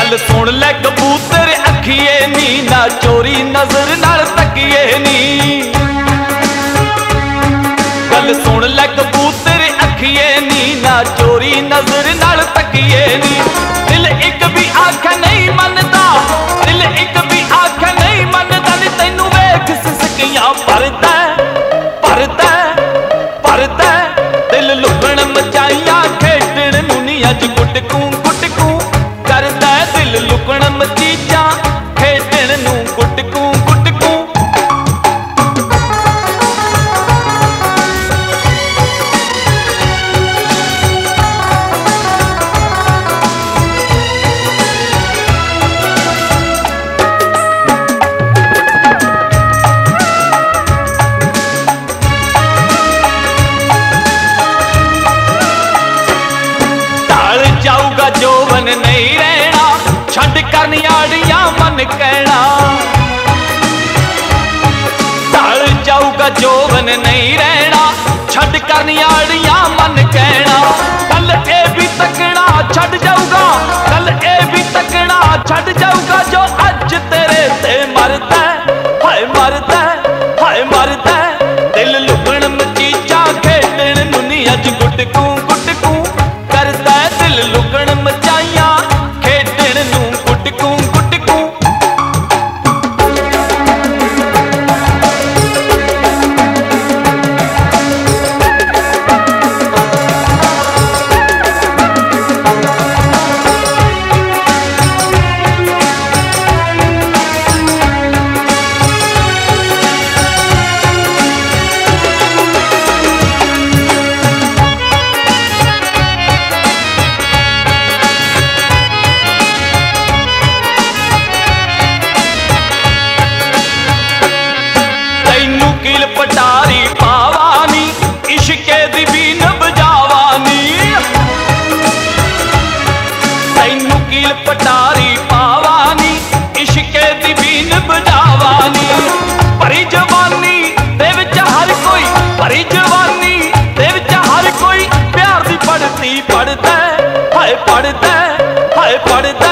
गल सुन ले कबूतर अखिए नी, ना चोरी नजर नाल तकिए नी। गल सुन ले कबूतर अखिए नी, ना चोरी नजर नाल तकिए नी। दिल एक भी आख नहीं मनदा, दिल एक भी आख नहीं मनदा नी, तैनू वेख सिसकियां भरदा भरदा भरदा। दिल लुकण मचाइयां खेडण नूं नी अज गुटकू गुटकू करदा। दिल लुकण मचीजा खेडण नूं गुटकू गुटकू। जाऊगा जोवन नहीं रहना, छड़ करनियाड़ियां मन कहना। ढल जाऊगा जोवन नहीं रहना, छड़ करनियाड़ियां मन कहना। कल ए भी तकना छड़ जाऊगा, कल ए भी तकना छड़ जाऊगा, जो अज तेरे ते मरदा हाय मरदा हाय मरदा। दिल लुकण मचीजा खेडण नूं नी अज गुटकू गुटकू करदा। दिल लुकण मचाइयां खेडण नूं गुटकू गुटकू। कील पटारी पावानी, इश्के दी बीन बजावानी। तैनू कील पटारी पावानी, इश्के दी बीन बजावानी। भरी जवानी दे विच हर कोई, भरी जवानी दे विच हर कोई प्यार दी पढ़ती पढ़दा हाय पढ़दा हाय पढ़दा।